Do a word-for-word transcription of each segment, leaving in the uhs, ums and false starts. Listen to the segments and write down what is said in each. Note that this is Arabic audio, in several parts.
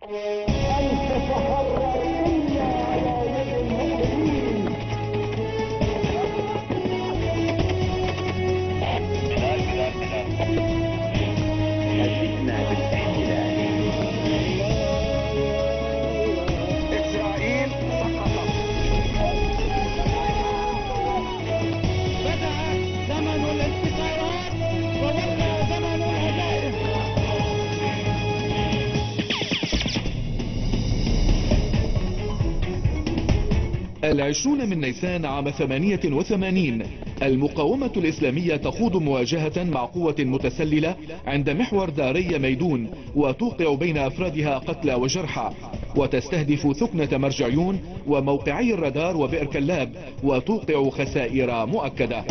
العشرون من نيسان عام ثمانية وثمانين المقاومة الإسلامية تخوض مواجهة مع قوة متسللة عند محور داري ميدون، وتوقع بين أفرادها قتلى وجرحى، وتستهدف ثكنة مرجعيون وموقعي الرادار وبئر كلاب، وتوقع خسائر مؤكدة.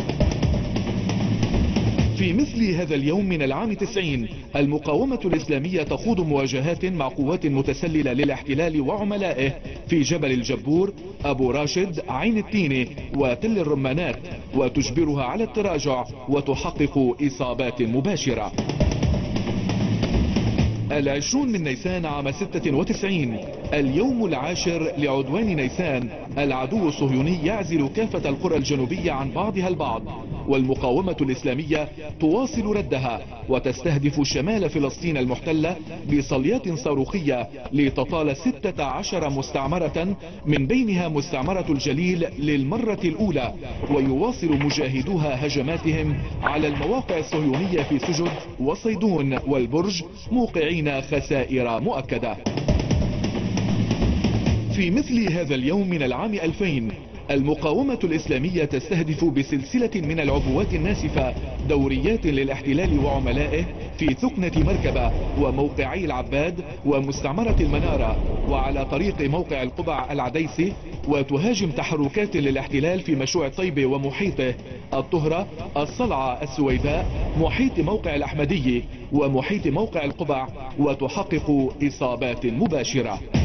في مثل هذا اليوم من العام تسعين المقاومة الإسلامية تخوض مواجهات مع قوات متسللة للاحتلال وعملائه في جبل الجبور، أبو راشد، عين التينة وتل الرمانات، وتجبرها على التراجع وتحقق إصابات مباشرة. العشرون من نيسان عام ستة وتسعين اليوم العاشر لعدوان نيسان، العدو الصهيوني يعزل كافة القرى الجنوبية عن بعضها البعض، والمقاومة الإسلامية تواصل ردها وتستهدف شمال فلسطين المحتلة بصليات صاروخية لتطال ستة عشر مستعمرة، من بينها مستعمرة الجليل للمرة الأولى، ويواصل مجاهدوها هجماتهم على المواقع الصهيونية في سجد وصيدون والبرج، موقعين خسائر مؤكدة. في مثل هذا اليوم من العام ألفين المقاومة الإسلامية تستهدف بسلسلة من العبوات الناسفة دوريات للاحتلال وعملائه في ثكنة مركبة وموقعي العباد ومستعمرة المنارة وعلى طريق موقع القبع العديسي، وتهاجم تحركات للاحتلال في مشروع طيبة ومحيطه، الطهرة، الصلعة، السويداء، محيط موقع الأحمدية ومحيط موقع القبع، وتحقق إصابات مباشرة.